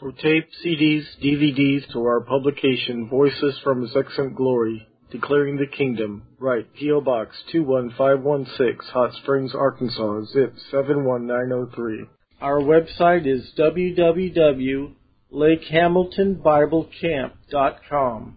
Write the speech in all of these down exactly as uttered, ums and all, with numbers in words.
For tape, C Ds, D V Ds, or our publication, Voices from His Excellent Glory, Declaring the Kingdom, write P O. Box two one five one six, Hot Springs, Arkansas, zip seven one nine zero three. Our website is w w w dot lake hamilton bible camp dot com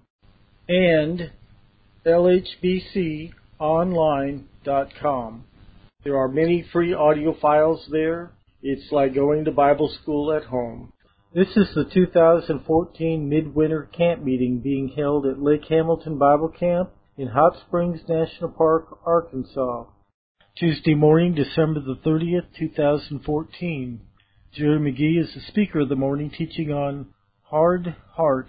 and l h b c online dot com. There are many free audio files there. It's like going to Bible school at home. This is the two thousand fourteen Midwinter Camp Meeting being held at Lake Hamilton Bible Camp in Hot Springs National Park, Arkansas. Tuesday morning, December the thirtieth, two thousand fourteen. Jerry McGee is the speaker of the morning, teaching on Hard Heart.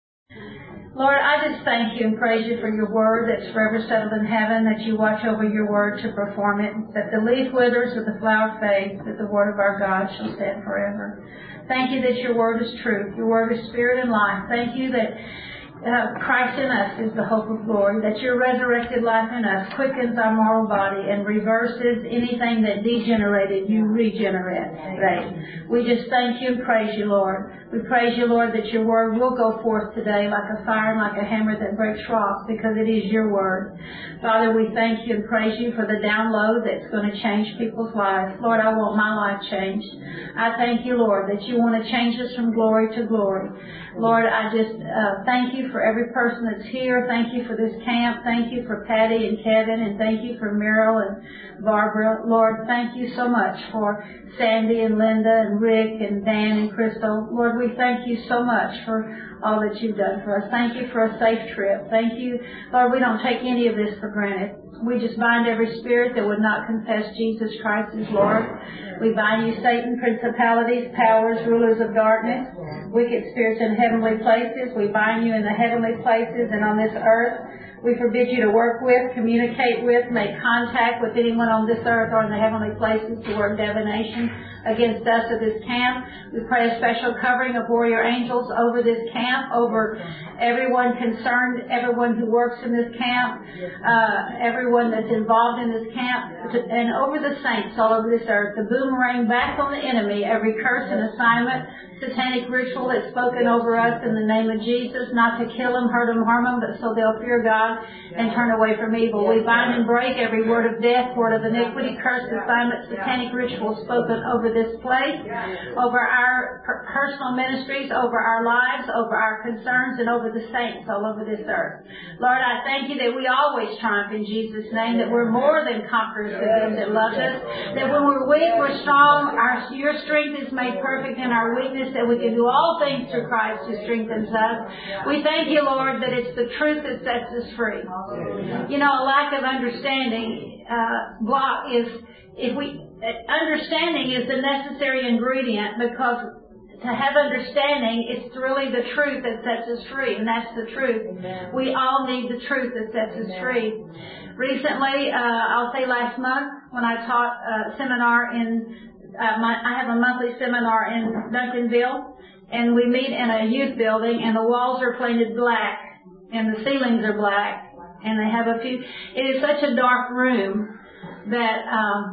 Lord, I just thank you and praise you for your word that's forever settled in heaven, that you watch over your word to perform it, that the leaf withers, but the flower fades, that the word of our God shall stand forever. Thank you that your word is truth, your word is spirit and life. Thank you that uh, Christ in us is the hope of glory, that your resurrected life in us quickens our mortal body and reverses anything that degenerated, you regenerate. Right? We just thank you and praise you, Lord. We praise you, Lord, that your word will go forth today like a fire and like a hammer that breaks rocks, because it is your word. Father, we thank you and praise you for the download that's going to change people's lives. Lord, I want my life changed. I thank you, Lord, that you want to change us from glory to glory. Lord, I just uh, thank you for every person that's here. Thank you for this camp. Thank you for Patty and Kevin, and thank you for Meryl and Barbara. Lord, thank you so much for Sandy and Linda and Rick and Dan and Crystal. Lord, we thank you so much for all that you've done for us. Thank you for a safe trip. Thank you, Lord, we don't take any of this for granted. We just bind every spirit that would not confess Jesus Christ as Lord. We bind you, Satan, principalities, powers, rulers of darkness, wicked spirits in heavenly places. We bind you in the heavenly places and on this earth. We forbid you to work with, communicate with, make contact with anyone on this earth or in the heavenly places to work divination against us at this camp. We pray a special covering of warrior angels over this camp, over everyone concerned, everyone who works in this camp, uh, everyone that's involved in this camp, and over the saints all over this earth. The boomerang back on the enemy, every curse and assignment, satanic ritual that's spoken over us in the name of Jesus, not to kill them, hurt them, harm them, but so they'll fear God and turn away from evil. We bind and break every word of death, word of iniquity, curse, assignment, satanic ritual spoken over this place, over our per- personal ministries, over our lives, over our concerns, and over the saints all over this earth. Lord, I thank you that we always triumph in Jesus' name, that we're more than conquerors through them that love us, that when we're weak, we're strong. Our, your strength is made perfect in our weakness, that we can do all things through Christ who strengthens us. We thank you, Lord, that it's the truth that sets us free. You know, a lack of understanding uh, block is, if we, understanding is the necessary ingredient, because to have understanding, it's really the truth that sets us free, and that's the truth. Amen. We all need the truth that sets us Amen. Free. Recently, uh, I'll say last month, when I taught a seminar in Uh, my, I have a monthly seminar in Duncanville, and we meet in a youth building, and the walls are painted black, and the ceilings are black, and they have a few. It is such a dark room that, um,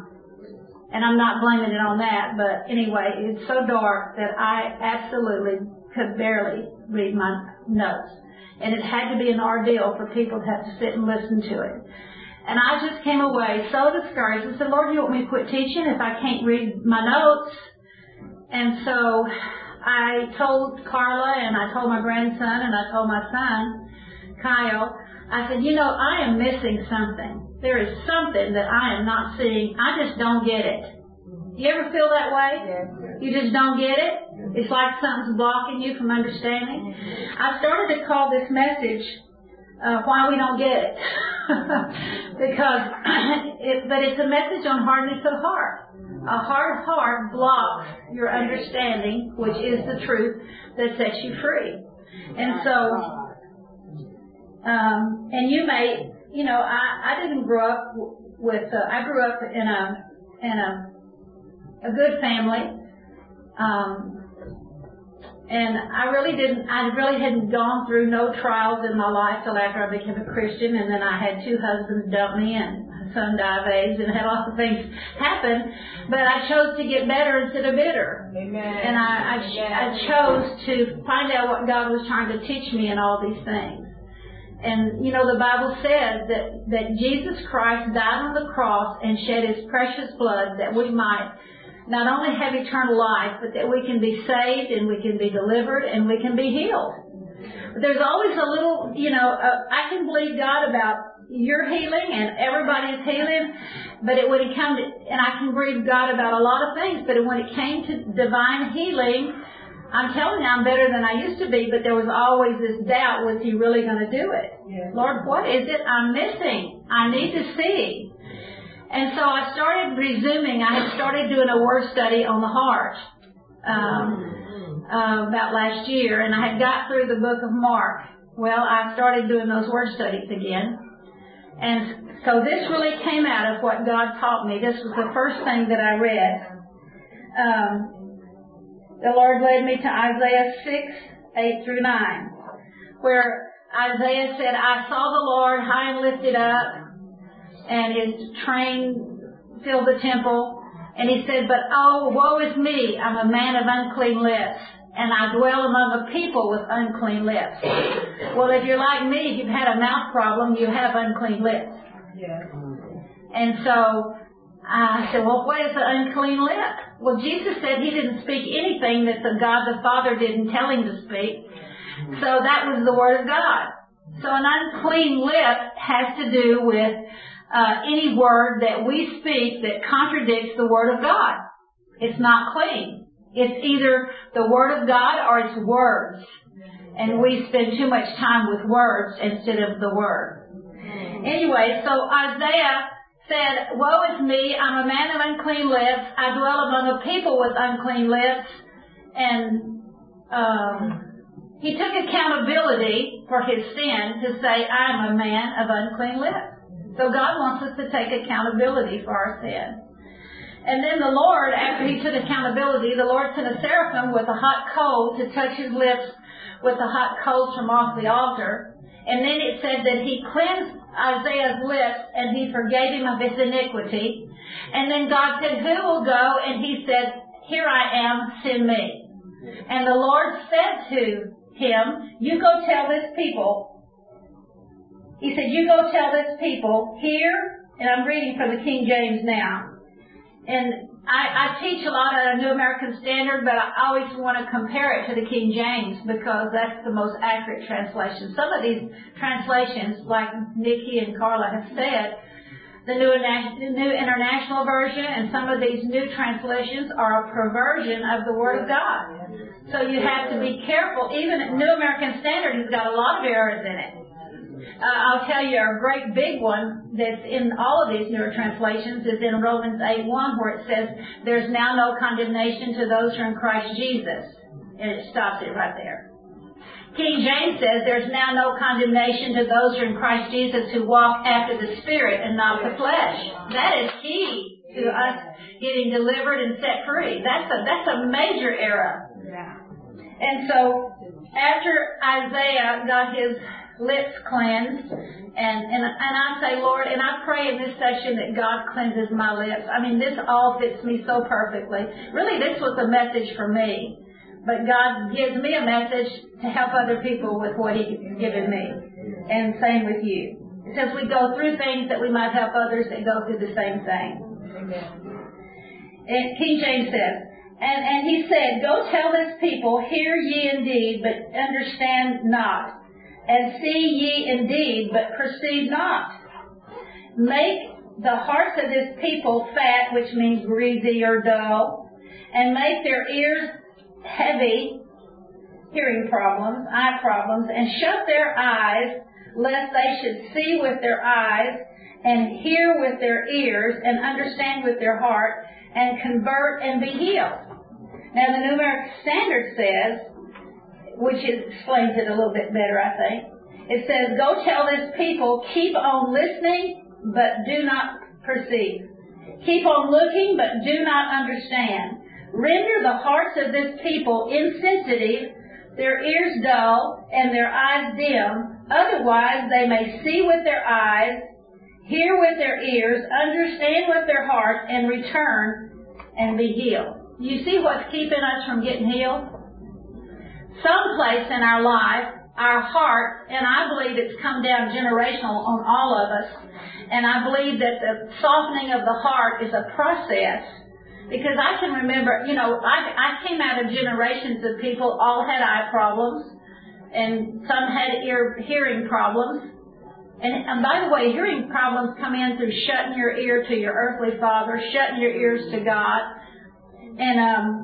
and I'm not blaming it on that, but anyway, it's so dark that I absolutely could barely read my notes, and it had to be an ordeal for people to have to sit and listen to it. And I just came away so discouraged. I said, Lord, you want me to quit teaching if I can't read my notes? And so I told Carla, and I told my grandson, and I told my son, Kyle, I said, you know, I am missing something. There is something that I am not seeing. I just don't get it. You ever feel that way? You just don't get it? It's like something's blocking you from understanding. I started to call this message, Uh, why we don't get it. because, it, but it's a message on hardness of heart. A hard heart blocks your understanding, which is the truth that sets you free. And so, um, and you may, you know, I, I didn't grow up with, uh, I grew up in a, in a, a good family. Um, And I really didn't, I really hadn't gone through no trials in my life till after I became a Christian, and then I had two husbands dump me and son died of AIDS and had lots of things happen. But I chose to get better instead of bitter. Amen. And I, I, I chose to find out what God was trying to teach me in all these things. And, you know, the Bible says that, that Jesus Christ died on the cross and shed His precious blood that we might not only have eternal life, but that we can be saved and we can be delivered and we can be healed. But there's always a little, you know, uh, I can believe God about your healing and everybody's healing, but it, when it comes to, and I can believe God about a lot of things, but when it came to divine healing, I'm telling you, I'm better than I used to be, but there was always this doubt, was He really going to do it? Yes. Lord, what is it I'm missing? I need to see. And so I started resuming. I had started doing a word study on the heart um, uh, about last year, and I had got through the book of Mark. Well, I started doing those word studies again. And so this really came out of what God taught me. This was the first thing that I read. Um, The Lord led me to Isaiah six, eight through nine, where Isaiah said, I saw the Lord high and lifted up, and His train filled the temple. And He said, but oh, woe is me, I'm a man of unclean lips, and I dwell among a people with unclean lips. Well, if you're like me, if you've had a mouth problem, you have unclean lips. Yes. And so I said, well, what is an unclean lip? Well, Jesus said He didn't speak anything that the God the Father didn't tell Him to speak. So that was the Word of God. So an unclean lip has to do with uh, any word that we speak that contradicts the Word of God. It's not clean. It's either the Word of God or it's words. And we spend too much time with words instead of the Word. Anyway, so Isaiah said, woe is me, I'm a man of unclean lips, I dwell among a people with unclean lips. And um, he took accountability for his sin to say, I'm a man of unclean lips. So God wants us to take accountability for our sin. And then the Lord, after he took accountability, the Lord sent a seraphim with a hot coal to touch his lips with the hot coals from off the altar. And then it said that he cleansed Isaiah's lips and he forgave him of his iniquity. And then God said, who will go? And he said, here I am, send me. And the Lord said to him, you go tell this people. He said, you go tell this people here, and I'm reading from the King James now. And I, I teach a lot of the New American Standard, but I always want to compare it to the King James because that's the most accurate translation. Some of these translations, like Nikki and Carla have said, the New, New International Version and some of these new translations are a perversion of the Word of God. So you have to be careful. Even New American Standard has got a lot of errors in it. Uh, I'll tell you a great big one that's in all of these newer translations is in Romans eight one, where it says, there's now no condemnation to those who are in Christ Jesus. And it stops it right there. King James says, there's now no condemnation to those who are in Christ Jesus who walk after the Spirit and not the flesh. That is key to us getting delivered and set free. That's a, that's a major error. And so, after Isaiah got his lips cleansed, and, and and I say, Lord, and I pray in this session that God cleanses my lips. I mean, this all fits me so perfectly. Really, this was a message for me. But God gives me a message to help other people with what He's given me. And same with you. It says we go through things that we might help others that go through the same thing. Amen. And King James says, and, and he said, go tell this people, hear ye indeed, but understand not. And see ye indeed, but perceive not. Make the hearts of this people fat, which means greasy or dull, and make their ears heavy, hearing problems, eye problems, and shut their eyes, lest they should see with their eyes, and hear with their ears, and understand with their heart, and convert and be healed. Now the New American Standard says, which explains it a little bit better, I think. It says, go tell this people, keep on listening, but do not perceive. Keep on looking, but do not understand. Render the hearts of this people insensitive, their ears dull, and their eyes dim. Otherwise, they may see with their eyes, hear with their ears, understand with their heart, and return and be healed. You see what's keeping us from getting healed? Someplace in our life, our heart, and I believe it's come down generational on all of us, and I believe that the softening of the heart is a process, because I can remember, you know, I, I came out of generations of people all had eye problems, and some had ear hearing problems, and, and by the way, hearing problems come in through shutting your ear to your earthly father, shutting your ears to God, and um,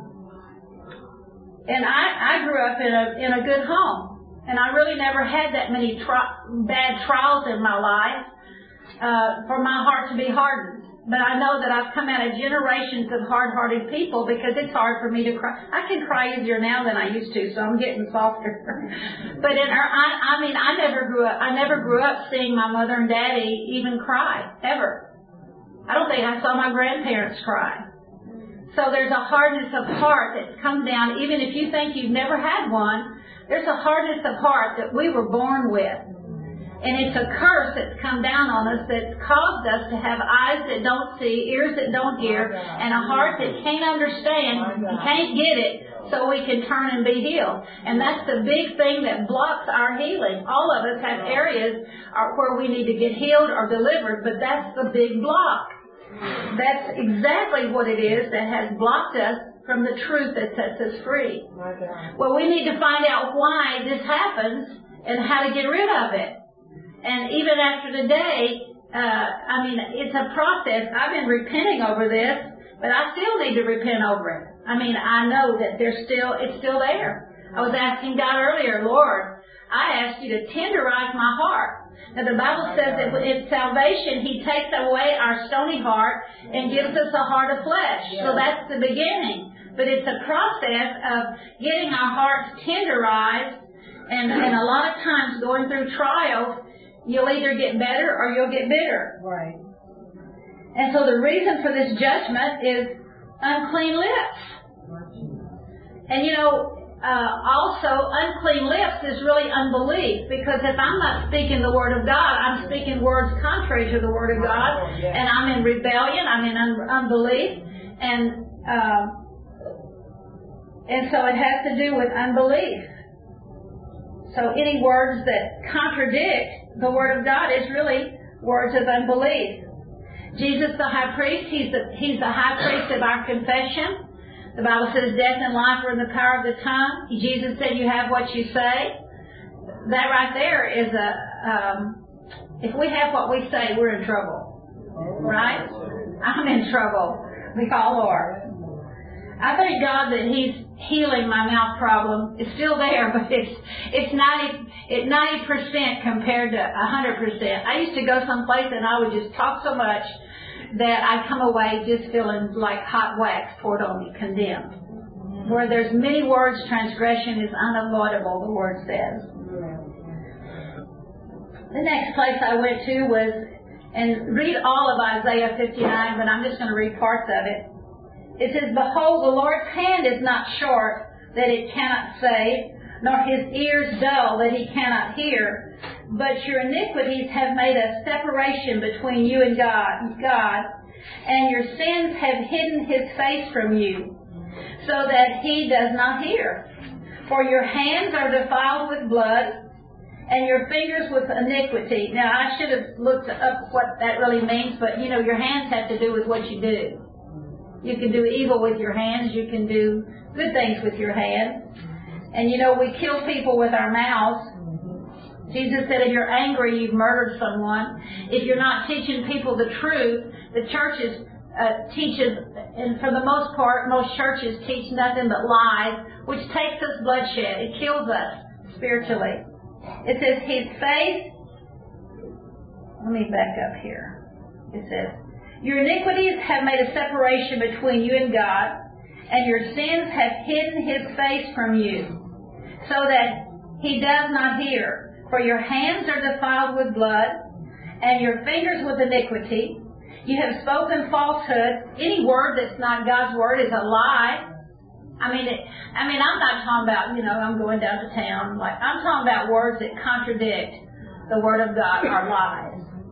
and I, I grew up in a in a good home. And I really never had that many tri- bad trials in my life uh, for my heart to be hardened. But I know that I've come out of generations of hard-hearted people because it's hard for me to cry. I can cry easier now than I used to, so I'm getting softer. But in our, I, I mean, I never grew up. I never grew up seeing my mother and daddy even cry ever. I don't think I saw my grandparents cry. So there's a hardness of heart that comes down, even if you think you've never had one. There's a hardness of heart that we were born with. And it's a curse that's come down on us that's caused us to have eyes that don't see, ears that don't hear, and a heart that can't understand, can't get it, so we can turn and be healed. And that's the big thing that blocks our healing. All of us have areas where we need to get healed or delivered, but that's the big block. That's exactly what it is that has blocked us from the truth that sets us free. Well, we need to find out why this happens and how to get rid of it. And even after today, uh, I mean, it's a process. I've been repenting over this, but I still need to repent over it. I mean, I know that there's still, it's still there. I was asking God earlier, Lord, I asked you to tenderize my heart. Now, the Bible says that in salvation, He takes away our stony heart and gives us a heart of flesh. So that's the beginning. But it's a process of getting our hearts tenderized, and, and a lot of times going through trials, you'll either get better or you'll get bitter. Right. And so the reason for this judgment is unclean lips. And you know, uh, also unclean lips is really unbelief, because if I'm not speaking the Word of God, I'm speaking words contrary to the Word of God, and I'm in rebellion, I'm in un- unbelief, and uh, and so it has to do with unbelief. So any words that contradict the Word of God is really words of unbelief. Jesus, the high priest, he's the, he's the high priest of our confession. The Bible says death and life are in the power of the tongue. Jesus said you have what you say. That right there is a, um, if we have what we say, we're in trouble. Right? I'm in trouble. We all are. I thank God that He's healing my mouth problem. It's still there, but it's it's ninety it's ninety percent compared to a hundred percent. I used to go someplace and I would just talk so much that I'd come away just feeling like hot wax poured on me, condemned. Where there's many words, transgression is unavoidable, the Word says. The next place I went to was, and read all of Isaiah fifty-nine, but I'm just going to read parts of it. It says, Behold, the Lord's hand is not short, that it cannot save, nor His ears dull, that He cannot hear. But your iniquities have made a separation between you and God, God, and your sins have hidden His face from you, so that He does not hear. For your hands are defiled with blood, and your fingers with iniquity. Now, I should have looked up what that really means, but, you know, your hands have to do with what you do. You can do evil with your hands. You can do good things with your hands. And, you know, we kill people with our mouths. Jesus said if you're angry, you've murdered someone. If you're not teaching people the truth, the churches uh, teaches, and for the most part, most churches teach nothing but lies, which takes us bloodshed. It kills us spiritually. It says His face. Let me back up here. It says, your iniquities have made a separation between you and God, and your sins have hidden His face from you, so that He does not hear. For your hands are defiled with blood, and your fingers with iniquity. You have spoken falsehood. Any word that's not God's word is a lie. I mean, it, I mean, I'm not talking about, you know, I'm going down to town. Like, I'm talking about words that contradict the Word of God are lies.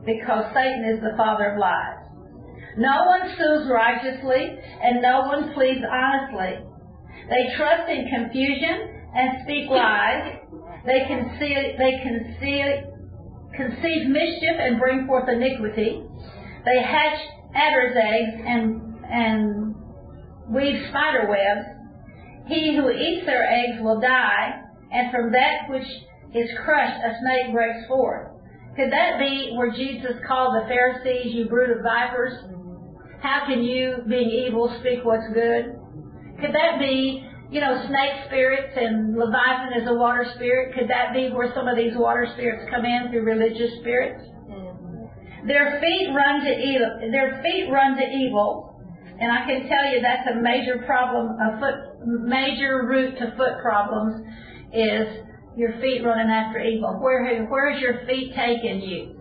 because Satan is the father of lies. No one sues righteously, and no one pleads honestly. They trust in confusion and speak lies. They conceal, they conceal, conceive mischief and bring forth iniquity. They hatch adder's eggs and and weave spider webs. He who eats their eggs will die, and from that which is crushed a snake breaks forth. Could that be where Jesus called the Pharisees, you brood of vipers? How can you, being evil, speak what's good? Could that be, you know, snake spirits and Leviathan is a water spirit? Could that be where some of these water spirits come in through religious spirits? Mm-hmm. Their feet run to evil. Their feet run to evil, and I can tell you that's a major problem. A foot, major root to foot problems is your feet running after evil. Where where's your feet taking you?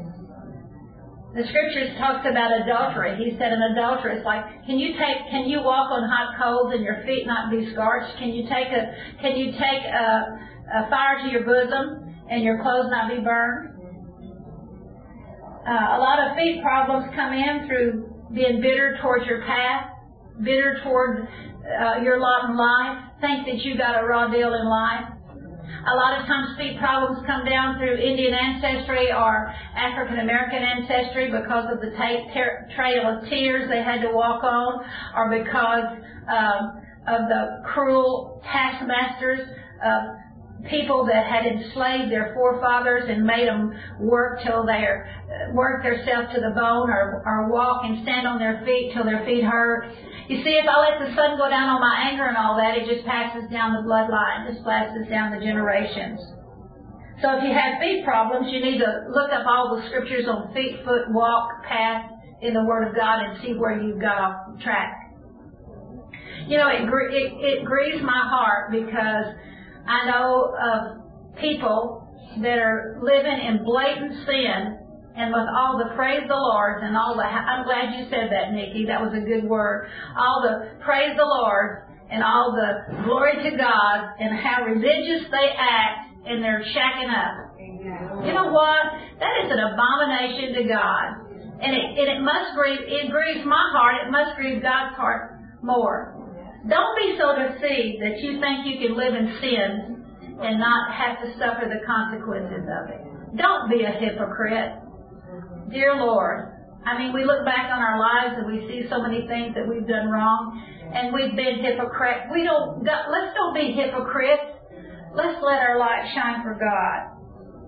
The scriptures talks about adultery. He said an adulteress, like, can you take, can you walk on hot coals and your feet not be scorched? Can you take a, can you take a, a fire to your bosom and your clothes not be burned? Uh, a lot of feet problems come in through being bitter towards your path, bitter toward uh, your lot in life, think that you got a raw deal in life. A lot of times feet problems come down through Indian ancestry or African American ancestry because of the ta- ter- trail of tears they had to walk on, or because um, of the cruel taskmasters of people that had enslaved their forefathers and made them work till they're work themselves to the bone, or, or walk and stand on their feet till their feet hurt. You see, if I let the sun go down on my anger and all that, it just passes down the bloodline, just passes down the generations. So if you have feet problems, you need to look up all the scriptures on feet, foot, walk, path in the Word of God and see where you've got off track. You know, it, it, it grieves my heart because I know of people that are living in blatant sin, and with all the praise the Lord and all the, I'm glad you said that, Nikki, that was a good word, all the praise the Lord and all the glory to God and how religious they act and they're shacking up. You know what? That is an abomination to God. And it, and it must grieve, it grieves my heart, it must grieve God's heart more. Don't be so deceived that you think you can live in sin and not have to suffer the consequences of it. Don't be a hypocrite. Dear Lord, I mean, we look back on our lives and we see so many things that we've done wrong, and we've been hypocrites. We don't. Let's don't be hypocrites. Let's let our light shine for God.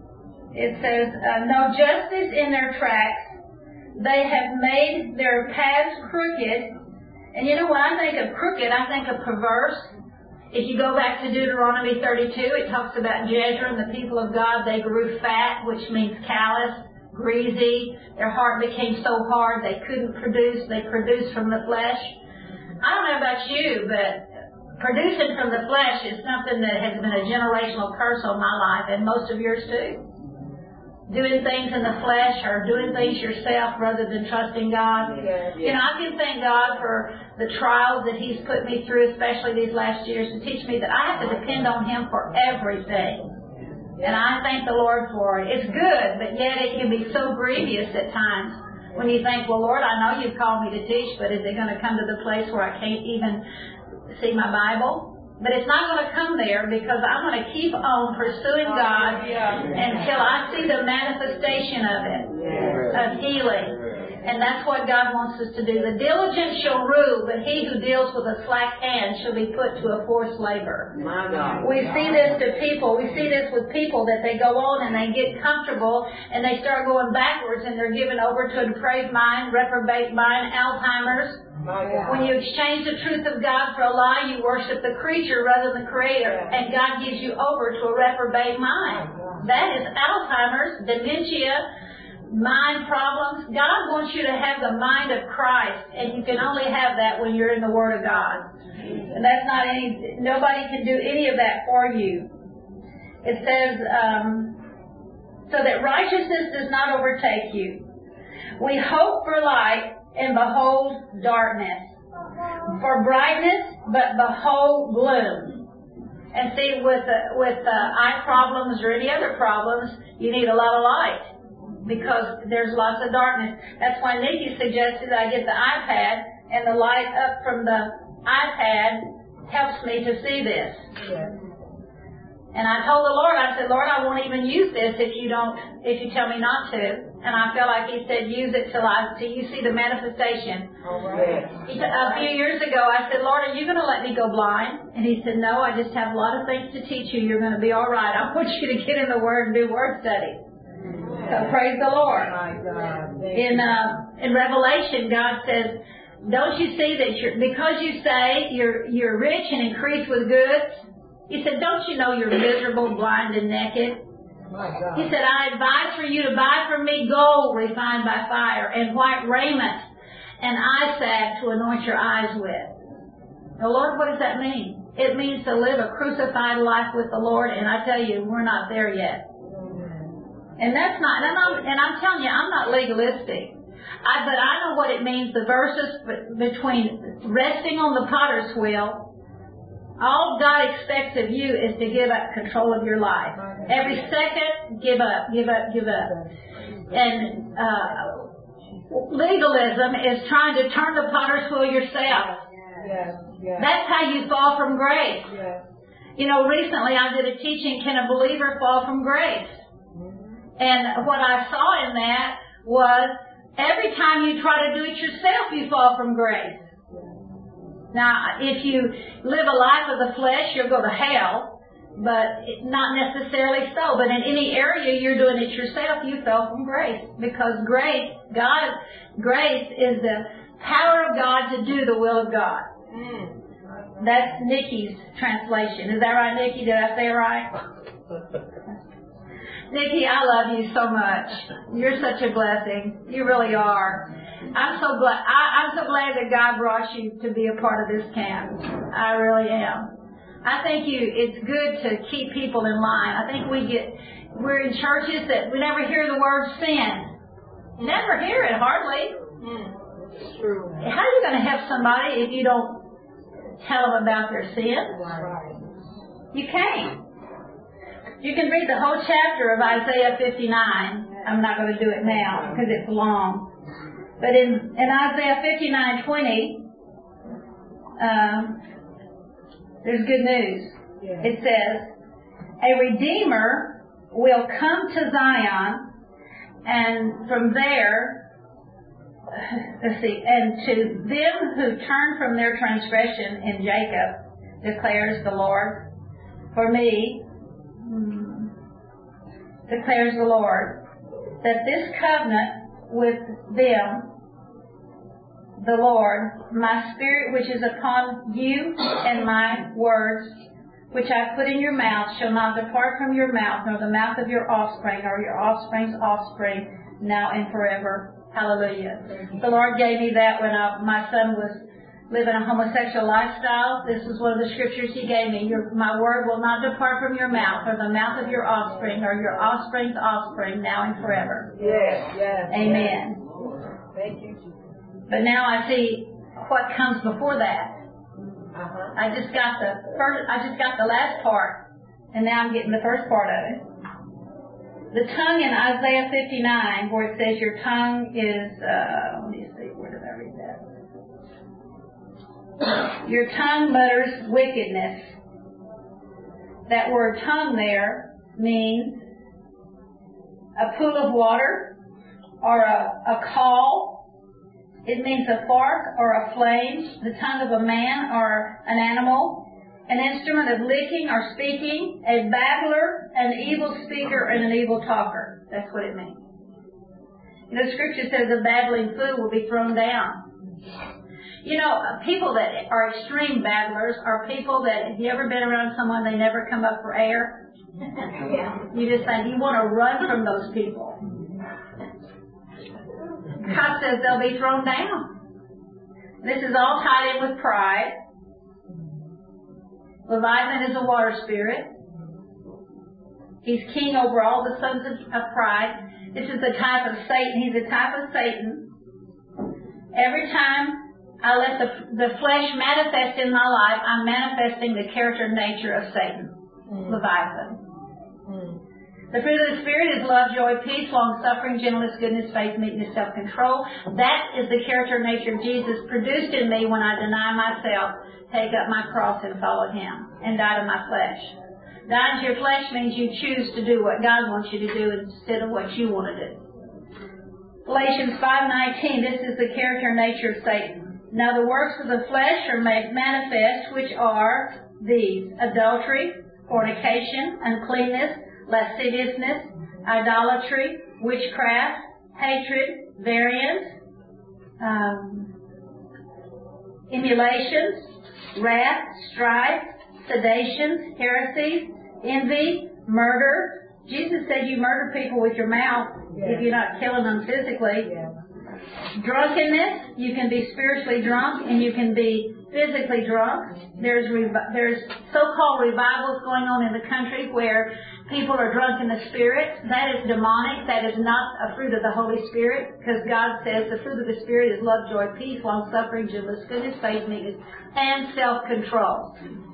It says, uh, no justice in their tracks. They have made their paths crooked. And you know, when I think of crooked, I think of perverse. If you go back to Deuteronomy thirty-two, it talks about Jezreel and the people of God. They grew fat, which means callous, greasy. Their heart became so hard they couldn't produce. They produced from the flesh. I don't know about you, but producing from the flesh is something that has been a generational curse on my life, and most of yours too. Doing things in the flesh or doing things yourself rather than trusting God. Yeah, yeah. You know, I can thank God for the trials that He's put me through, especially these last years, to teach me that I have to depend on Him for everything. And I thank the Lord for it. It's good, but yet it can be so grievous at times when you think, well, Lord, I know You've called me to teach, but is it going to come to the place where I can't even see my Bible? But it's not going to come there, because I'm going to keep on pursuing God until I see the manifestation of it, of healing. And that's what God wants us to do. The diligent shall rule, but he who deals with a slack hand shall be put to a forced labor. We see this to people. We see this with people that they go on and they get comfortable and they start going backwards, and they're given over to a depraved mind, reprobate mind, Alzheimer's. When you exchange the truth of God for a lie, you worship the creature rather than the Creator, and God gives you over to a reprobate mind. That is Alzheimer's, dementia, mind problems. God wants you to have the mind of Christ, and you can only have that when you're in the Word of God. And that's not any, nobody can do any of that for you. It says, um, so that righteousness does not overtake you. We hope for light, and behold darkness. For brightness, but behold gloom. And see, with uh, with uh, eye problems or any other problems, you need a lot of light. because there's lots of darkness. That's why Nikki suggested I get the iPad, and the light up from the iPad helps me to see this. Yes. And I told the Lord, I said, Lord, I won't even use this if you don't, if you tell me not to. And I felt like He said, use it till I, till you see the manifestation. All right. He, a few years ago, I said, Lord, are you going to let me go blind? And He said, no, I just have a lot of things to teach you. You're going to be all right. I want you to get in the Word and do Word study. So praise the Lord. My God. In uh, in Revelation, God says, don't you see that you're, because you say you're you're rich and increased with goods? He said, don't you know you're miserable, blind, and naked? My God. He said, I advise for you to buy from me gold refined by fire and white raiment and eye salve to anoint your eyes with. Now, Lord, what does that mean? It means to live a crucified life with the Lord, and I tell you, we're not there yet. And that's not, and I'm, and I'm telling you, I'm not legalistic. I, but I know what it means, the verses between resting on the potter's wheel. All God expects of you is to give up control of your life. Every second, give up, give up, give up. And uh, legalism is trying to turn the potter's wheel yourself. Yes, yes. That's how you fall from grace. Yes. You know, recently I did a teaching, Can a Believer Fall from Grace? And what I saw in that was every time you try to do it yourself, you fall from grace. Now, if you live a life of the flesh, you'll go to hell, but not necessarily so. But in any area you're doing it yourself, you fell from grace. Because grace, God, grace is the power of God to do the will of God. Mm. That's Nikki's translation. Is that right, Nikki? Did I say it right? Nikki, I love you so much. You're such a blessing. You really are. I'm so glad. I, I'm so glad that God brought you to be a part of this camp. I really am. I think you. It's good to keep people in line. I think we get. We're in churches that we never hear the word sin. Never hear it hardly. It's true. How are you going to help somebody if you don't tell them about their sin? Right. You can't. You can read the whole chapter of Isaiah fifty-nine. I'm not going to do it now because it's long. But in, in Isaiah fifty-nine twenty, um, there's good news. Yeah. It says, a Redeemer will come to Zion, and from there, let's see, and to them who turn from their transgression in Jacob, declares the Lord, for me, declares the Lord, that this covenant with them, the Lord, my spirit which is upon you and my words which I put in your mouth shall not depart from your mouth, nor the mouth of your offspring, or your offspring's offspring, now and forever. Hallelujah. The Lord gave me that when I, my son was living a homosexual lifestyle. This is one of the scriptures He gave me. Your, my word will not depart from your mouth, or the mouth of your offspring, or your offspring's offspring, now and forever. Yes, yes. Amen. Yes. Thank you, Jesus. But now I see what comes before that. Uh-huh. I just got the first. I just got the last part, and now I'm getting the first part of it. The tongue in Isaiah fifty-nine, where it says your tongue is. Uh, let me see. Where did I read that? Your tongue mutters wickedness. That word tongue there means a pool of water or a, a call. It means a fork or a flame, the tongue of a man or an animal, an instrument of licking or speaking, a babbler, an evil speaker, and an evil talker. That's what it means. You know, Scripture says a babbling fool will be thrown down. You know, people that are extreme babblers are people that, have you ever been around someone, they never come up for air? Yeah. You just think, you want to run from those people. God says they'll be thrown down. This is all tied in with pride. Leviathan is a water spirit. He's king over all the sons of, of pride. This is the type of Satan. He's a type of Satan. Every time I let the, the flesh manifest in my life, I'm manifesting the character and nature of Satan, mm. Leviathan. Mm. The fruit of the Spirit is love, joy, peace, long-suffering, gentleness, goodness, faith, meekness, self-control. That is the character and nature of Jesus produced in me when I deny myself, take up my cross, and follow Him, and die to my flesh. Dying to your flesh means you choose to do what God wants you to do instead of what you want to do. Galatians five nineteen, this is the character and nature of Satan. Now the works of the flesh are made manifest, which are these: adultery, fornication, uncleanness, lasciviousness, idolatry, witchcraft, hatred, variance, um, emulations, wrath, strife, seditions, heresies, envy, murder. Jesus said you murder people with your mouth yeah. if you're not killing them physically. Yeah. Drunkenness, you can be spiritually drunk and you can be physically drunk. There's revi- there's so-called revivals going on in the country where people are drunk in the Spirit. That is demonic. That is not a fruit of the Holy Spirit, because God says the fruit of the Spirit is love, joy, peace, long-suffering, gentleness, goodness, faith, meekness, and self-control.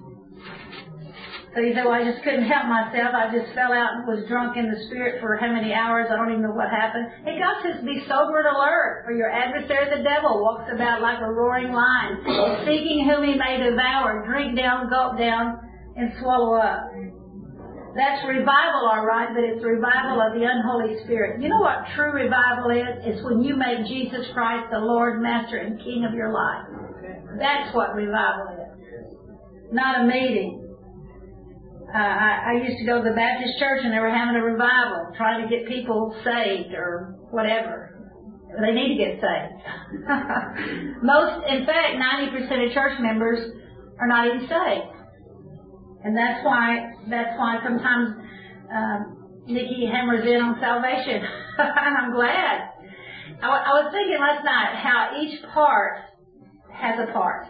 So you say, well, I just couldn't help myself. I just fell out and was drunk in the Spirit for how many hours? I don't even know what happened. Hey, God says be sober and alert, for your adversary, the devil, walks about like a roaring lion, seeking whom he may devour, drink down, gulp down, and swallow up. That's revival, all right, but it's revival of the unholy spirit. You know what true revival is? It's when you make Jesus Christ the Lord, Master, and King of your life. That's what revival is. Not a meeting. Uh, I, I used to go to the Baptist church and they were having a revival, trying to get people saved or whatever. They need to get saved. Most, in fact, ninety percent of church members are not even saved. And that's why, that's why sometimes um, Nikki hammers in on salvation. And I'm glad. I, I was thinking last night how each part has a part.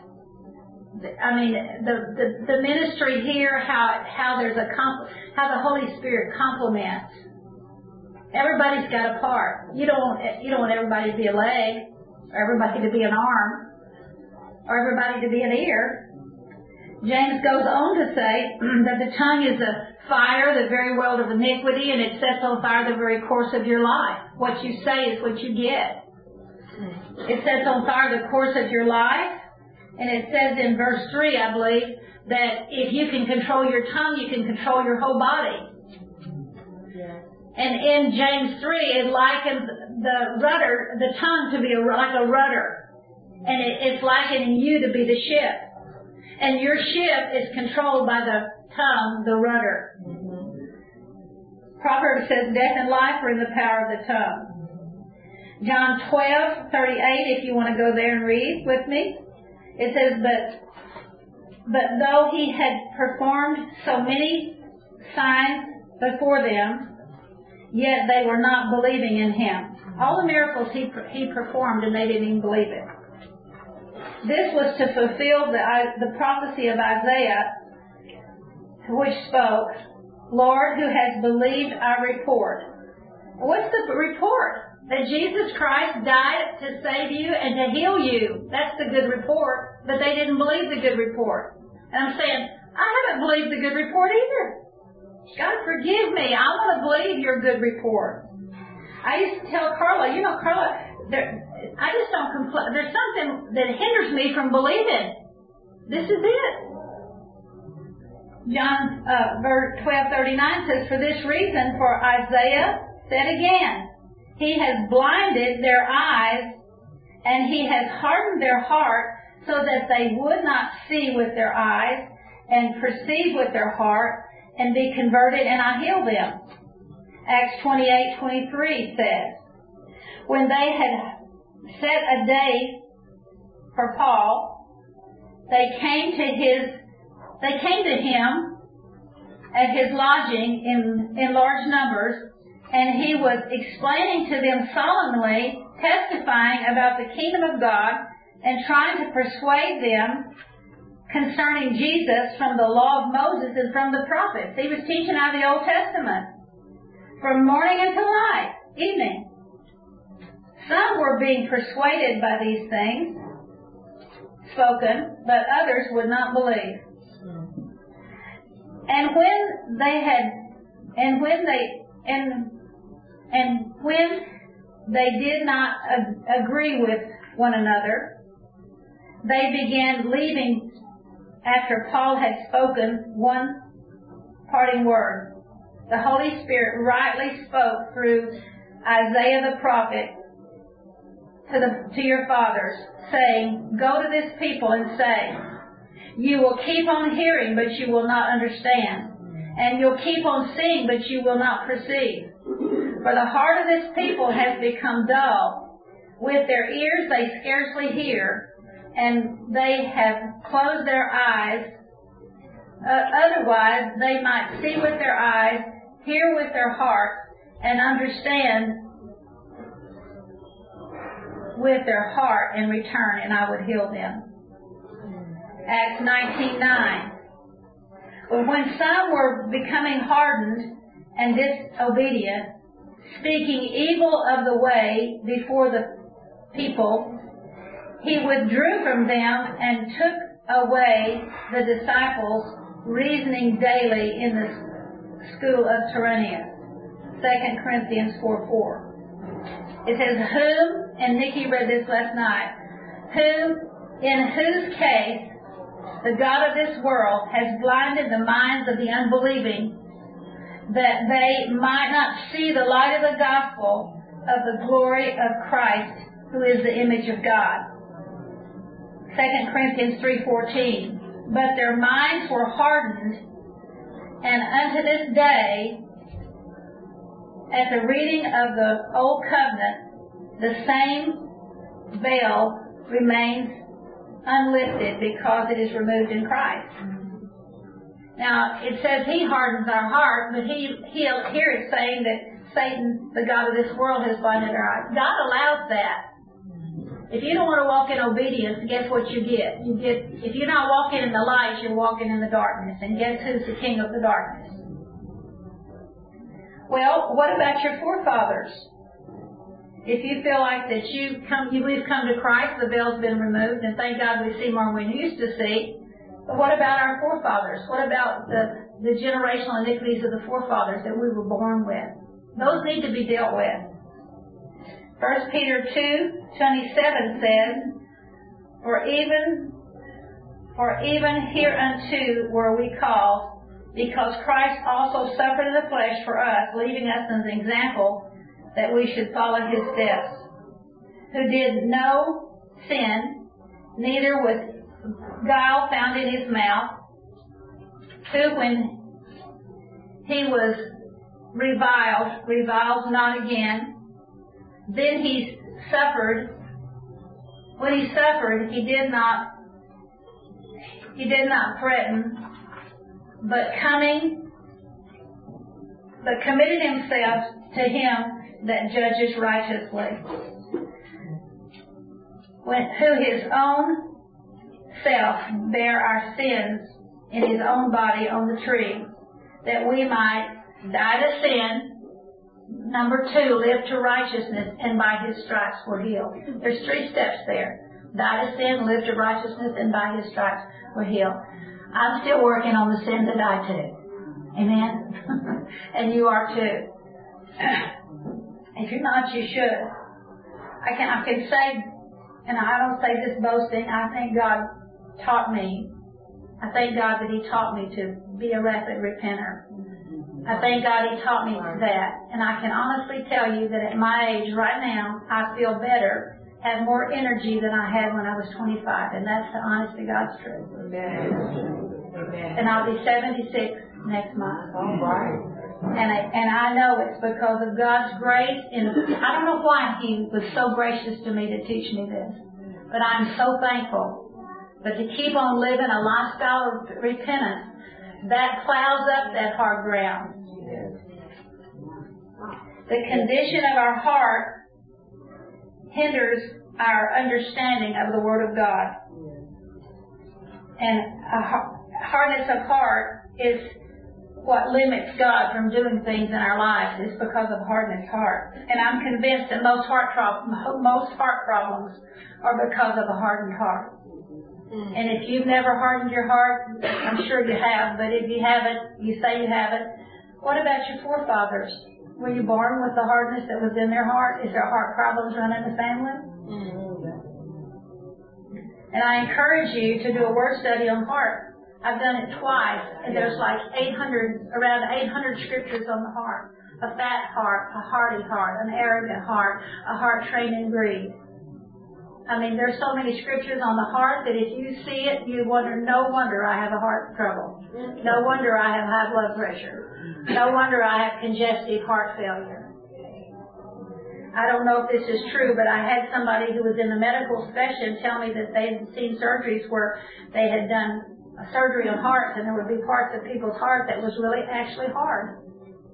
I mean, the, the, the ministry here, how how there's a comp, how the Holy Spirit complements. Everybody's got a part. You don't want you don't want everybody to be a leg, or everybody to be an arm, or everybody to be an ear. James goes on to say that the tongue is a fire, the very world of iniquity, and it sets on fire the very course of your life. What you say is what you get. It sets on fire the course of your life. And it says in verse three, I believe, that if you can control your tongue, you can control your whole body. Yeah. And in James three, it likens the rudder, the tongue to be a, like a rudder. And it, it's likening you to be the ship. And your ship is controlled by the tongue, the rudder. Mm-hmm. Proverbs says death and life are in the power of the tongue. John twelve thirty-eight, if you want to go there and read with me. It says, but, but though he had performed so many signs before them, yet they were not believing in him. All the miracles he he performed, and they didn't even believe it. This was to fulfill the, the prophecy of Isaiah, which spoke, Lord, who has believed our report. What's the report? That Jesus Christ died to save you and to heal you. That's the good report. But they didn't believe the good report. And I'm saying, I haven't believed the good report either. God, forgive me. I want to believe your good report. I used to tell Carla, you know, Carla, there, I just don't compl- there's something that hinders me from believing. This is it. John uh, verse twelve thirty-nine says, for this reason, for Isaiah said again, he has blinded their eyes, and he has hardened their heart, so that they would not see with their eyes, and perceive with their heart, and be converted, and I heal them. Acts twenty-eight twenty-three says, when they had set a day for Paul, they came to his, they came to him at his lodging in, in large numbers, and he was explaining to them solemnly, testifying about the kingdom of God, and trying to persuade them concerning Jesus from the law of Moses and from the prophets. He was teaching out of the Old Testament from morning until night, evening. Some were being persuaded by these things spoken, but others would not believe. And when they had, and when they And, and when they did not ag- agree with one another, they began leaving after Paul had spoken one parting word. The Holy Spirit rightly spoke through Isaiah the prophet to, the, to your fathers, saying, "Go to this people and say, you will keep on hearing, but you will not understand. And you'll keep on seeing, but you will not perceive. For the heart of this people has become dull. With their ears they scarcely hear, and they have closed their eyes. Uh, otherwise they might see with their eyes, hear with their heart, and understand with their heart and return, and I would heal them." Acts nineteen nine. But when some were becoming hardened and disobedient, speaking evil of the way before the people, he withdrew from them and took away the disciples, reasoning daily in the school of Tyrannus. Second Corinthians four four. It says, whom, and Nikki read this last night, whom, in whose case the God of this world has blinded the minds of the unbelieving, that they might not see the light of the gospel of the glory of Christ, who is the image of God. Second Corinthians three fourteen. But their minds were hardened, and unto this day, at the reading of the Old Covenant, the same veil remains unlifted because it is removed in Christ. Now, it says he hardens our heart, but he, he here it's saying that Satan, the God of this world, has blinded our eyes. God allows that. If you don't want to walk in obedience, guess what you get? You get, if you're not walking in the light, you're walking in the darkness. And guess who's the king of the darkness? Well, what about your forefathers? If you feel like that you come, you we've come to Christ, the veil's been removed, and thank God we see more than we used to see. But what about our forefathers? What about the, the generational iniquities of the forefathers that we were born with? Those need to be dealt with. First Peter two twenty-seven says, For even, for even hereunto were we called, because Christ also suffered in the flesh for us, leaving us as an example that we should follow his steps, who did no sin, neither was guile found in his mouth, who when he was reviled, reviles not again. Then he suffered, when he suffered, he did not, he did not threaten, but coming, but committed himself to him that judges righteously, when, who his own self bare our sins in his own body on the tree, that we might die to sin, number two, live to righteousness, and by his stripes we're healed. There's three steps there. Die to sin, live to righteousness, and by his stripes we're healed. I'm still working on the sin to die to. Amen? And you are too. If you're not, you should. I can, I can say, and I don't say this boasting, I thank God taught me. I thank God that he taught me to be a rapid repenter. I thank God he taught me that. And I can honestly tell you that at my age right now, I feel better, have more energy than I had when I was twenty-five. And that's the honest to God's truth. Amen. And I'll be seventy-six next month. All right. And I, and I know it's because of God's grace. And I don't know why he was so gracious to me to teach me this. But I'm so thankful. But to keep on living a lifestyle of repentance, that plows up that hard ground. The condition of our heart hinders our understanding of the Word of God. And a hardness of heart is what limits God from doing things in our lives. It's because of hardness of heart. And I'm convinced that most heart, pro- most heart problems are because of a hardened heart. And if you've never hardened your heart, I'm sure you have, but if you haven't, you say you haven't, what about your forefathers? Were you born with the hardness that was in their heart? Is there heart problems running in the family? And I encourage you to do a word study on heart. I've done it twice, and there's like eight hundred, around eight hundred scriptures on the heart. A fat heart, a hearty heart, an arrogant heart, a heart trained in greed. I mean, there's so many scriptures on the heart that if you see it, you wonder, no wonder I have a heart trouble. No wonder I have high blood pressure. No wonder I have congestive heart failure. I don't know if this is true, but I had somebody who was in the medical profession tell me that they had seen surgeries where they had done a surgery on hearts, and there would be parts of people's heart that was really actually hard.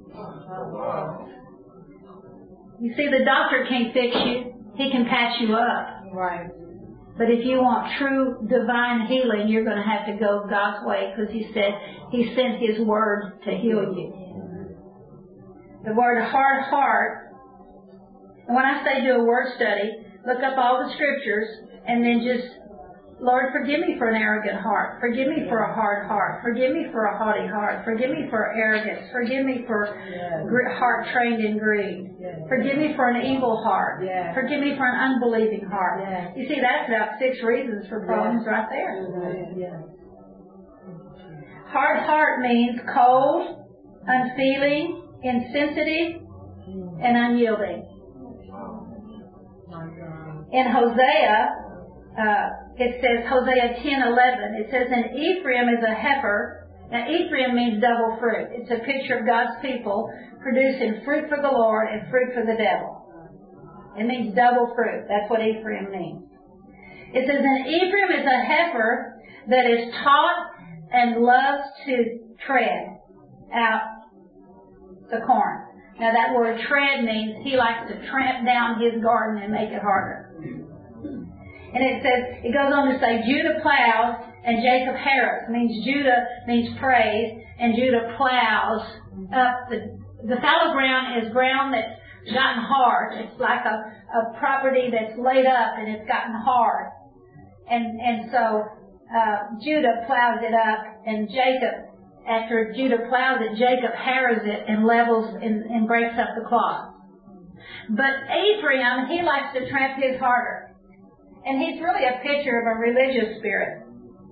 You see, the doctor can't fix you. He can patch you up. Right. But if you want true divine healing, you're going to have to go God's way, because He said He sent His word to heal you. The word hard heart. And when I say do a word study, look up all the scriptures and then just, Lord, forgive me for an arrogant heart. Forgive me for a hard heart. Forgive me for a haughty heart. Forgive me for arrogance. Forgive me for a heart trained in greed. Forgive me for an evil heart. Forgive me for an unbelieving heart. You see, that's about six reasons for problems right there. Hard heart means cold, unfeeling, insensitive, and unyielding. In Hosea, uh, it says, Hosea ten eleven, it says, and Ephraim is a heifer. Now, Ephraim means double fruit. It's a picture of God's people producing fruit for the Lord and fruit for the devil. It means double fruit. That's what Ephraim means. It says, and Ephraim is a heifer that is taught and loves to tread out the corn. Now, that word tread means he likes to tramp down his garden and make it harder. And it says, it goes on to say, Judah plows and Jacob harrows. It means Judah means praise, and Judah plows up the, the fallow ground is ground that's gotten hard. It's like a, a property that's laid up and it's gotten hard. And, and so, uh, Judah plows it up, and Jacob, after Judah plows it, Jacob harrows it and levels and, and breaks up the cloth. But Ephraim, he likes to tramp his harder. And he's really a picture of a religious spirit.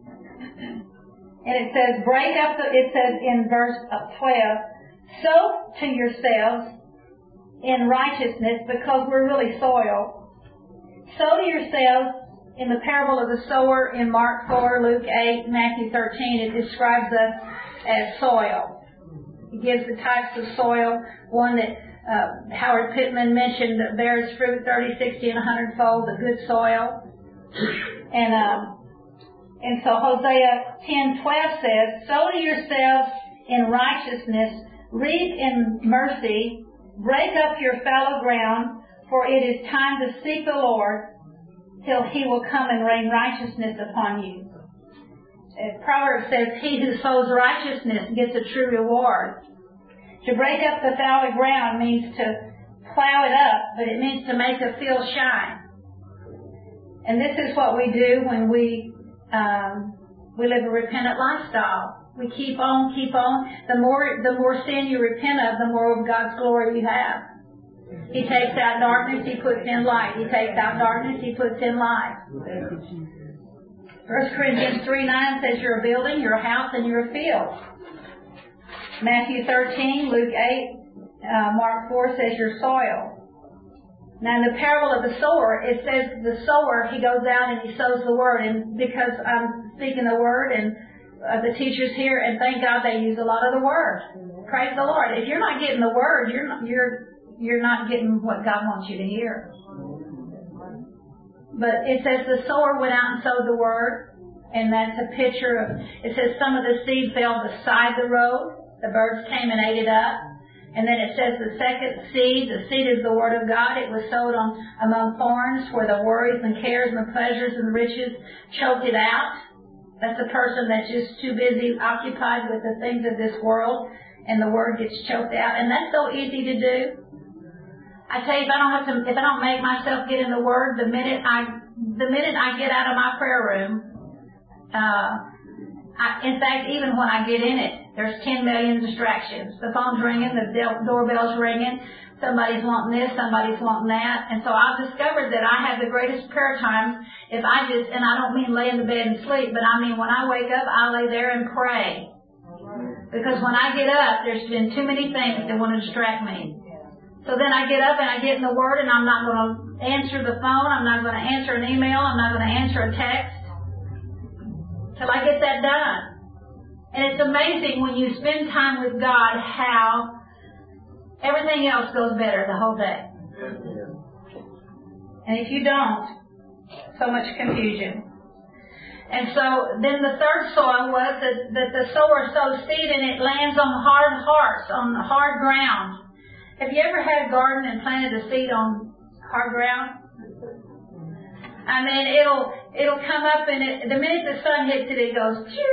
And it says, break up the, it says in verse twelve, sow to yourselves in righteousness, because we're really soil. Sow to yourselves in the parable of the sower in Mark four, Luke eight, Matthew thirteen. It describes us as soil. It gives the types of soil, one that Uh, Howard Pittman mentioned that bears fruit thirty, sixty, and one hundred fold, the good soil. And um, and so Hosea ten twelve says, sow to yourselves in righteousness, reap in mercy, break up your fallow ground, for it is time to seek the Lord till He will come and rain righteousness upon you. Uh, Proverbs says, he who sows righteousness gets a true reward. To break up the fallow ground means to plow it up, but it means to make the field shine. And this is what we do when we um, we live a repentant lifestyle. We keep on, keep on. The more the more sin you repent of, the more of God's glory you have. He takes out darkness, He puts in light. He takes out darkness, He puts in light. First Corinthians three nine says you're a building, you're a house, and you're a field. Matthew thirteen, Luke eight, uh, Mark four says your soil. Now in the parable of the sower, it says the sower, he goes out and he sows the word. And because I'm speaking the word, and uh, the teachers here, and thank God they use a lot of the word. Praise the Lord. If you're not getting the word, you're not, you're you're not getting what God wants you to hear. But it says the sower went out and sowed the word, and that's a picture of. It says some of the seed fell beside the road. The birds came and ate it up. And then it says the second seed, the seed is the Word of God. It was sowed on among thorns where the worries and cares and the pleasures and the riches choked it out. That's a person that's just too busy, occupied with the things of this world, and the Word gets choked out. And that's so easy to do. I tell you, if I don't have to, if I don't make myself get in the Word, the minute I, the minute I get out of my prayer room, uh, I, in fact, even when I get in it, there's ten million distractions. The phone's ringing, the del- doorbell's ringing, somebody's wanting this, somebody's wanting that. And so I've discovered that I have the greatest prayer times if I just, and I don't mean lay in the bed and sleep, but I mean when I wake up, I lay there and pray. Because when I get up, there's been too many things that want to distract me. So then I get up and I get in the Word, and I'm not going to answer the phone, I'm not going to answer an email, I'm not going to answer a text till I get that done. And it's amazing when you spend time with God how everything else goes better the whole day. And if you don't, so much confusion. And so then the third soil was that, that the sower sows seed and it lands on hard hearts, on hard ground. Have you ever had a garden and planted a seed on hard ground? I mean, it'll it'll come up and it, the minute the sun hits it, it goes, phew.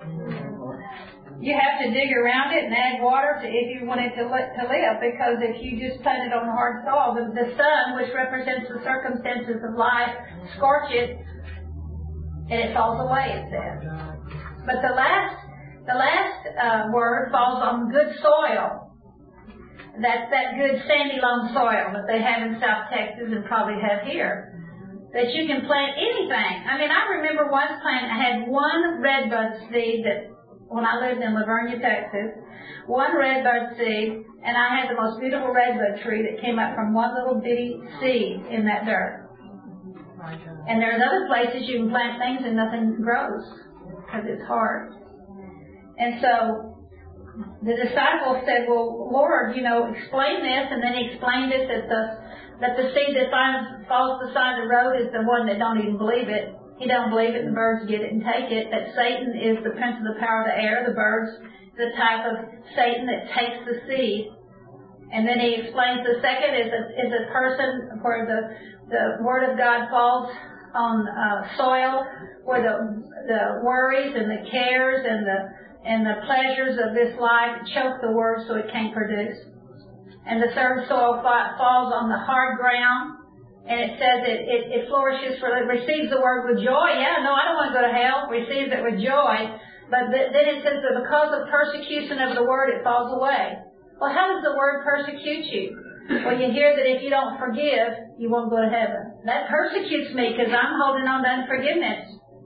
You have to dig around it and add water to, if you want it to, li- to live, because if you just plant it on hard soil, the, the sun, which represents the circumstances of life, scorch it, and it falls away, it says. But the last, the last uh, word falls on good soil. That's that good sandy loam soil that they have in South Texas and probably have here. That you can plant anything. I mean, I remember once planting, I had one redbud seed that, when I lived in Lavernia, Texas, one redbud seed, and I had the most beautiful redbud tree that came up from one little bitty seed in that dirt. And there's other places you can plant things and nothing grows because it's hard. And so the disciples said, well, Lord, you know, explain this. And then he explained it that the that the seed that finds, falls beside the road is the one that don't even believe it. He don't believe it, and the birds get it and take it. That Satan is the prince of the power of the air. The birds, the type of Satan that takes the seed. And then he explains the second is a, is a person where the, the word of God falls on uh, soil, where the the worries and the cares and the and the pleasures of this life choke the word so it can't produce. And the third soil fa- falls on the hard ground, and it says it, it, it flourishes, for it receives the word with joy. Yeah, no, I don't want to go to hell. Receives it with joy. But th- then it says that because of persecution of the word, it falls away. Well, how does the word persecute you? Well, you hear that if you don't forgive, you won't go to heaven. That persecutes me because I'm holding on to unforgiveness.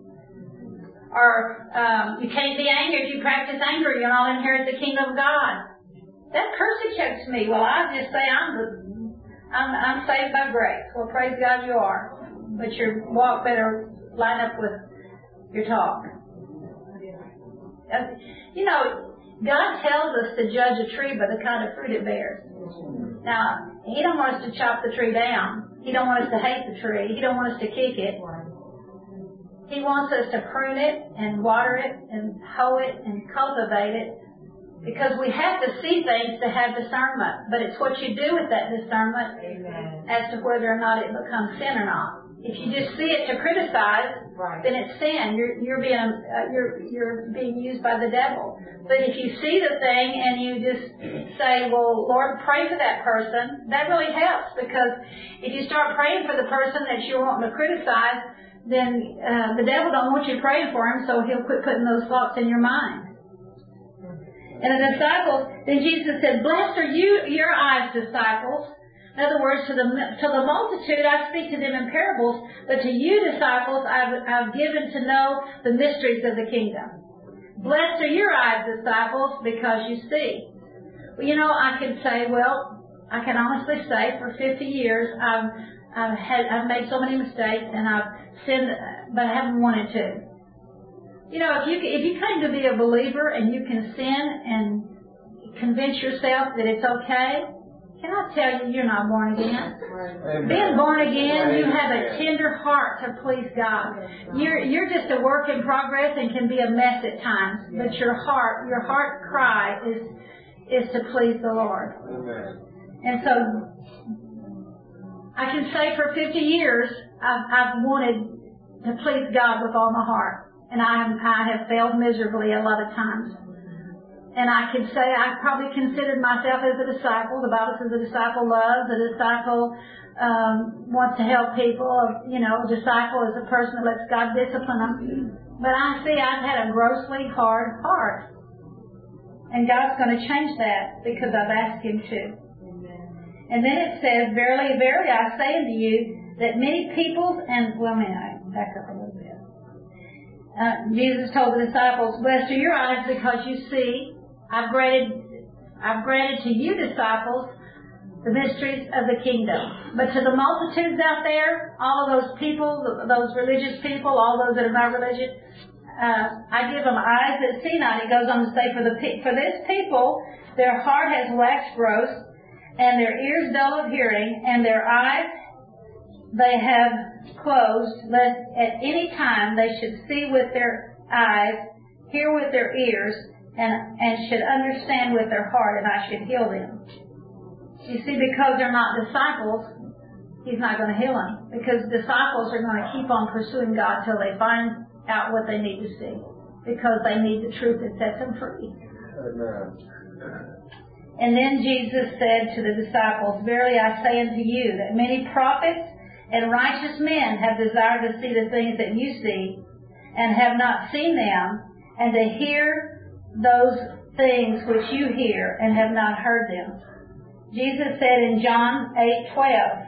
Or um, you can't be angry. If you practice anger, you'll not inherit the kingdom of God. That persecutes me. Well, I just say I'm the, I'm, I'm saved by grace. Well, praise God you are. But your walk better line up with your talk. You know, God tells us to judge a tree by the kind of fruit it bears. Now, He don't want us to chop the tree down. He don't want us to hate the tree. He don't want us to kick it. He wants us to prune it and water it and hoe it and cultivate it, because we have to see things to have discernment. But it's what you do with that discernment Amen. As to whether or not it becomes sin or not. If you just see it to criticize, right. then it's sin. You're you're being uh, you're you're being used by the devil. But if you see the thing and you just say, "Well, Lord, pray for that person," that really helps, because if you start praying for the person that you're wanting to criticize, then uh, the devil don't want you praying for him, so he'll quit putting those thoughts in your mind. And the disciples, then Jesus said, "Blessed are you, your eyes, disciples." In other words, to the to the multitude I speak to them in parables, but to you, disciples, I've, I've given to know the mysteries of the kingdom. Blessed are your eyes, disciples, because you see. Well, you know, I can say, well, I can honestly say, for fifty years, I've I've had I've made so many mistakes, and I've sinned, but I haven't wanted to. You know, if you if you claim to be a believer and you can sin and convince yourself that it's okay, can I tell you, you're not born again? Amen. Being born again, you have a tender heart to please God. You're you're just a work in progress and can be a mess at times, but your heart, your heart cry is is to please the Lord. Amen. And so, I can say for fifty years, I've, I've wanted to please God with all my heart. And I have, I have failed miserably a lot of times. And I can say I probably considered myself as a disciple. The Bible says a disciple loves, a disciple um, wants to help people. You know, a disciple is a person that lets God discipline them. But I see I've had a grossly hard heart. And God's going to change that because I've asked Him to. Amen. And then it says, verily, verily, I say unto you, that many peoples, and, well, may I back up a little bit. Uh, Jesus told the disciples, blessed are your eyes because you see. I've granted, I've granted to you, disciples, the mysteries of the kingdom. But to the multitudes out there, all of those people, those religious people, all those that are not religious, uh, I give them eyes that see not. It goes on to say, for the for this people, their heart has waxed gross, and their ears dull of hearing, and their eyes they have closed, lest at any time they should see with their eyes, hear with their ears, and, and should understand with their heart, and I should heal them. You see, because they're not disciples, He's not going to heal them. Because disciples are going to keep on pursuing God till they find out what they need to see. Because they need the truth that sets them free. Amen. And then Jesus said to the disciples, verily I say unto you, that many prophets and righteous men have desired to see the things that you see, and have not seen them, and to hear those things which you hear, and have not heard them. Jesus said in John eight twelve,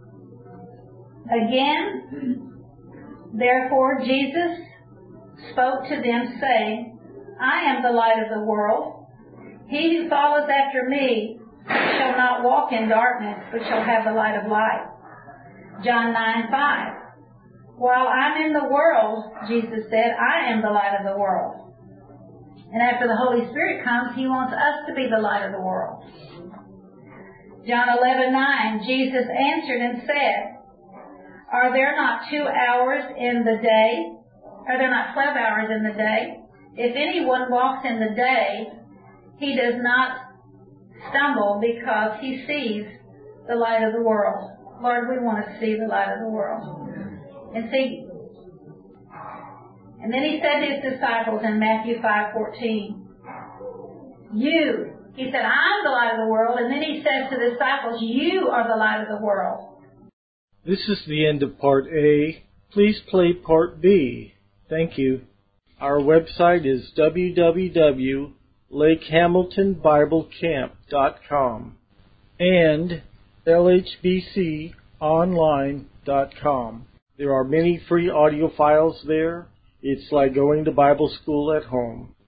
again, therefore Jesus spoke to them, saying, I am the light of the world. He who follows after me shall not walk in darkness, but shall have the light of life. John nine five. While I'm in the world, Jesus said, I am the light of the world. And after the Holy Spirit comes, He wants us to be the light of the world. John eleven nine, Jesus answered and said, are there not two hours in the day? Are there not twelve hours in the day? If anyone walks in the day, he does not stumble because he sees the light of the world. Lord, we want to see the light of the world. And see, and then He said to His disciples in Matthew five fourteen, you, He said, I'm the light of the world. And then He says to the disciples, you are the light of the world. This is the end of Part A. Please play Part B. Thank you. Our website is w w w dot lake hamilton bible camp dot com and l h b c online dot com. There are many free audio files there. It's like going to Bible school at home.